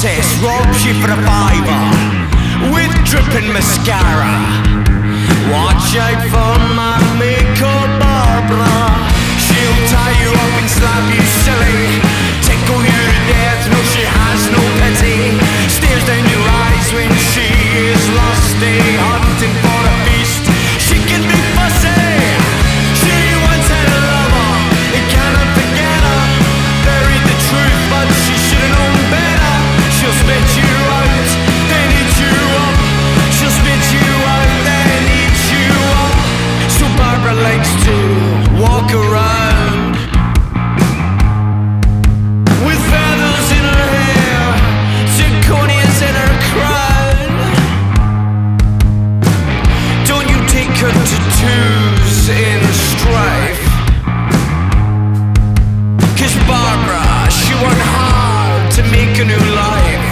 process robs you for a fiver with dripping mascara. Watch out for my makeup Barbara. She'll tie you up and slap you silly, tickle you to death, no she has no pity. Stares down your eyes when she is lusty, hunting for a feast. She can be fussy. She once had a lover, he cannot forget her. Buried the truth but she should've known better. She'll spit you out, then eat you up. She'll spit you out, then eat you up. So Barbara likes to walk around with feathers in her hair, zirconias in her crown. Don't you take her to twos in strife, 'cause Barbara, she worked hard to make a new life.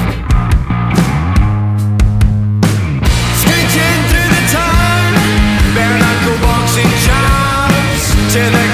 Skitching through the town, bare knuckle boxing jobs till the